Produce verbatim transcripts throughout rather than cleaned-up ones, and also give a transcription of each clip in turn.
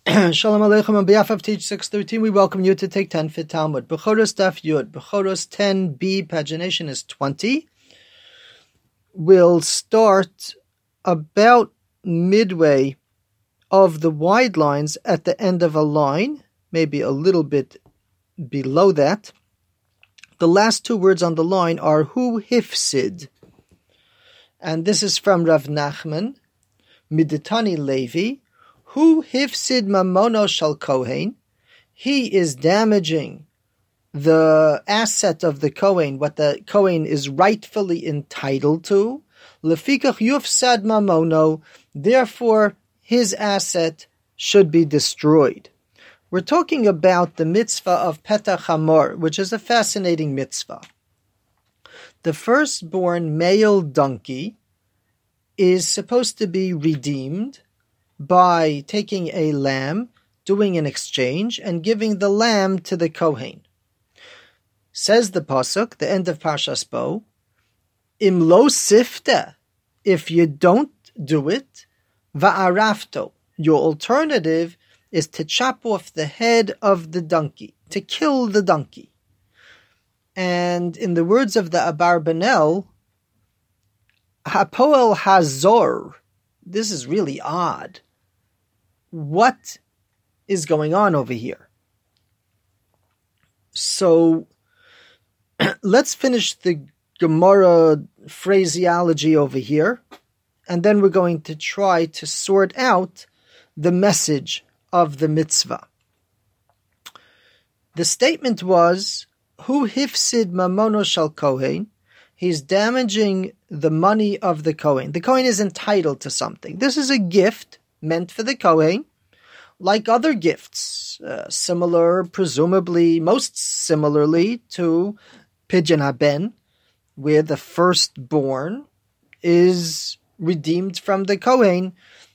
Shalom Aleichem. On behalf of Teach six thirteen, we welcome you to take ten Fit Talmud. Bechoros Daf Yud. Bechoros ten B, pagination is twenty. We'll start about midway of the wide lines at the end of a line, maybe a little bit below that. The last two words on the line are Hu Hifsid. And this is from Rav Nachman, Miditani Levi. Hu hifsid mamono shel kohen. He is damaging the asset of the kohen, what the kohen is rightfully entitled to. Lefikach yufsad mamono. Therefore, his asset should be destroyed. We're talking about the mitzvah of Petach Hamor, which is a fascinating mitzvah. The firstborn male donkey is supposed to be redeemed by taking a lamb, doing an exchange, and giving the lamb to the Kohen. Says the Pasuk, the end of Parshas Bo, Im lo sifta, if you don't do it, va'arafto, your alternative is to chop off the head of the donkey, to kill the donkey. And in the words of the Abarbanel, Hapoel Hazor, this is really odd. What is going on over here? So let's finish the Gemara phraseology over here, and then we're going to try to sort out the message of the mitzvah. The statement was, Hu hifsid mamono shel kohen. He's damaging the money of the Kohen. The Kohen is entitled to something. This is a gift meant for the Kohen, like other gifts, uh, similar, presumably, most similarly to Pidyon Haben, where the firstborn is redeemed from the Kohen,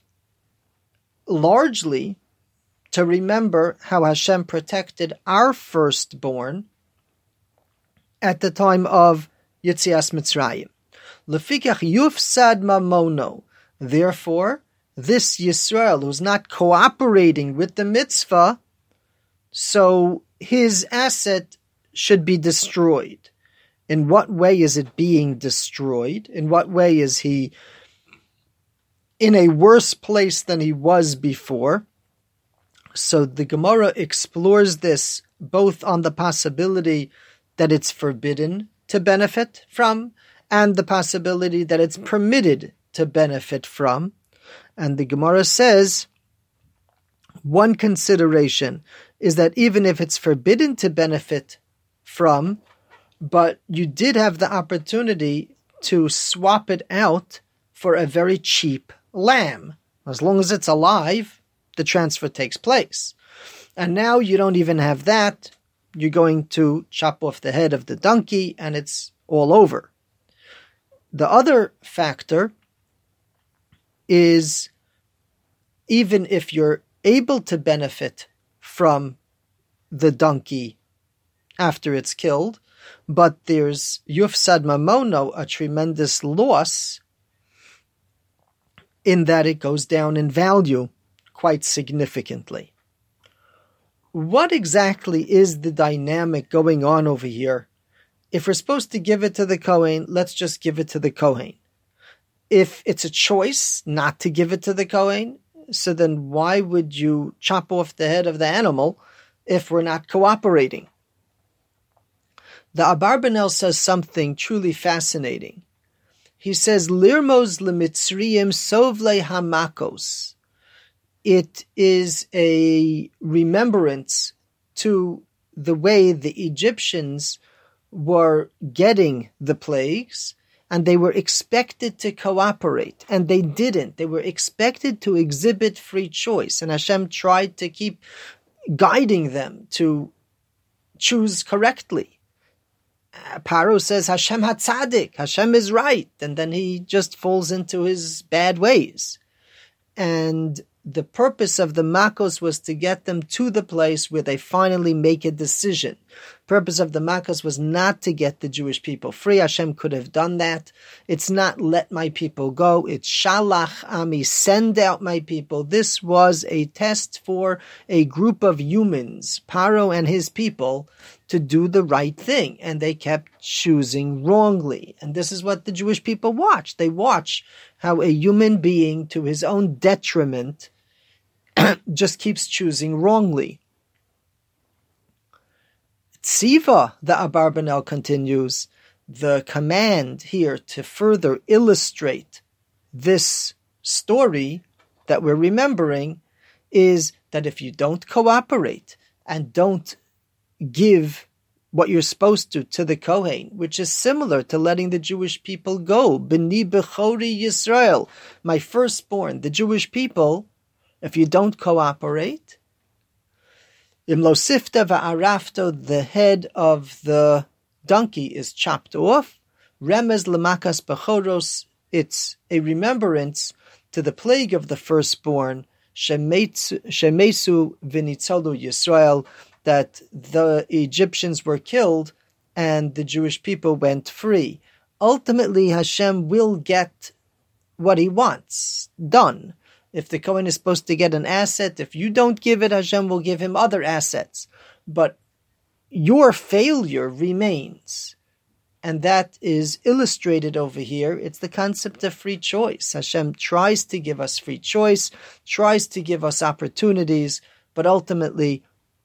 largely to remember how Hashem protected our firstborn at the time of Yetzias Mitzrayim. Lefikach yufsad mamono. Therefore, this Yisrael who's not cooperating with the mitzvah, so his asset should be destroyed. In what way is it being destroyed? In what way is he in a worse place than he was before? So the Gemara explores this both on the possibility that it's forbidden to benefit from, and the possibility that it's permitted to benefit from. And the Gemara says, one consideration is that even if it's forbidden to benefit from, but you did have the opportunity to swap it out for a very cheap lamb. As long as it's alive, the transfer takes place. And now you don't even have that. You're going to chop off the head of the donkey, and it's all over. The other factor is, even if you're able to benefit from the donkey after it's killed, but there's yufsad mamono, a tremendous loss, in that it goes down in value quite significantly. What exactly is the dynamic going on over here? If we're supposed to give it to the Kohen, let's just give it to the Kohen. If it's a choice not to give it to the Kohen, so then why would you chop off the head of the animal if we're not cooperating? The Abarbanel says something truly fascinating. He says, Lirmos lemitzriyim sovle hamakos. It is a remembrance to the way the Egyptians were getting the plagues, and they were expected to cooperate, and they didn't. They were expected to exhibit free choice, and Hashem tried to keep guiding them to choose correctly. Paro says, Hashem hatzadik, Hashem is right, and then he just falls into his bad ways. And the purpose of the Makos was to get them to the place where they finally make a decision. Purpose of the Makkos was not to get the Jewish people free. Hashem could have done that. It's not let my people go. It's Shalach Ami, send out my people. This was a test for a group of humans, Paro and his people, to do the right thing. And they kept choosing wrongly. And this is what the Jewish people watch. They watch how a human being, to his own detriment, just keeps choosing wrongly. Tziva, the Abarbanel continues, the command here to further illustrate this story that we're remembering is that if you don't cooperate and don't give what you're supposed to to the Kohen, which is similar to letting the Jewish people go, B'ni Bechori Yisrael, my firstborn, the Jewish people, if you don't cooperate, Imlo Sifta Va'arafto, the head of the donkey is chopped off. Remez Lamakas Bechoros, it's a remembrance to the plague of the firstborn, Shemesu V'nitzolu Yisrael, that the Egyptians were killed and the Jewish people went free. Ultimately, Hashem will get what he wants done. If the Kohen is supposed to get an asset, if you don't give it, Hashem will give him other assets. But your failure remains. And that is illustrated over here. It's the concept of free choice. Hashem tries to give us free choice, tries to give us opportunities, but ultimately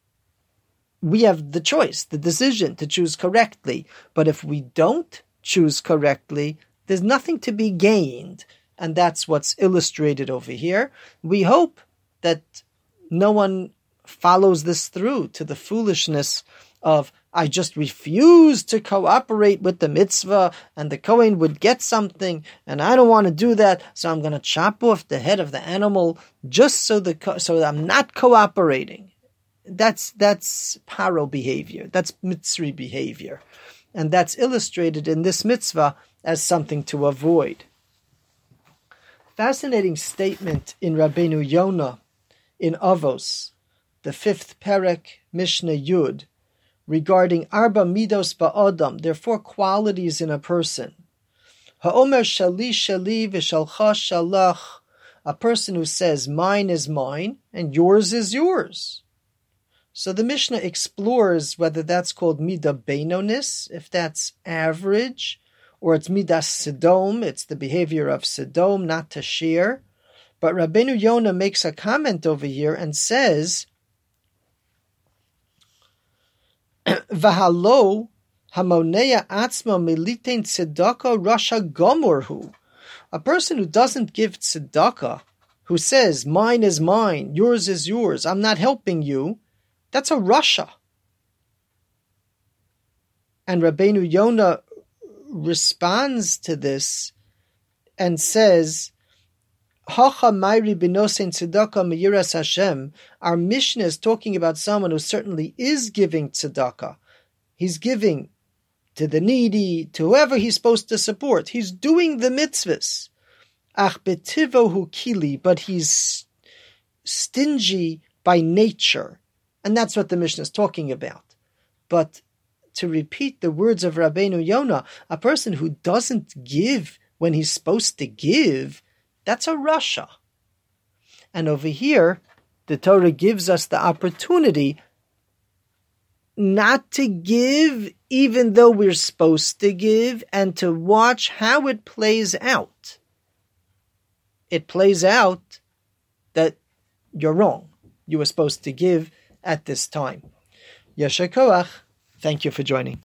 we have the choice, the decision to choose correctly. But if we don't choose correctly, there's nothing to be gained. And that's what's illustrated over here. We hope that no one follows this through to the foolishness of, I just refuse to cooperate with the mitzvah and the Kohen would get something and I don't want to do that, so I'm going to chop off the head of the animal just so the so that I'm not cooperating. That's that's paro behavior. That's mitzri behavior. And that's illustrated in this mitzvah as something to avoid. Fascinating statement in Rabbeinu Yonah in Avos, the fifth perek, Mishnah Yud, regarding Arba Midos Ba'adam. There are four qualities in a person. Ha'omer shali shali v'shalcha shalach. A person who says, mine is mine and yours is yours. So the Mishnah explores whether that's called midah beinonis, if that's average, or it's midas Sodom, it's the behavior of Sodom, not to share. But Rabbeinu Yonah makes a comment over here and says, V'halo hamonea atzma militein tzedakah rasha gomorhu. A person who doesn't give tzedakah, who says, mine is mine, yours is yours, I'm not helping you, that's a rasha. And Rabbeinu Yonah responds to this and says, Hacha Mairi Binosein Tzedakah Meyiras Hashem. Our Mishnah is talking about someone who certainly is giving tzedakah. He's giving to the needy, to whoever he's supposed to support. He's doing the mitzvahs. Ach betivohu kili, but he's stingy by nature. And that's what the Mishnah is talking about. But to repeat the words of Rabbeinu Yonah, a person who doesn't give when he's supposed to give, that's a rasha. And over here, the Torah gives us the opportunity not to give even though we're supposed to give, and to watch how it plays out. It plays out that you're wrong. You were supposed to give at this time. Yesher koach. Thank you for joining.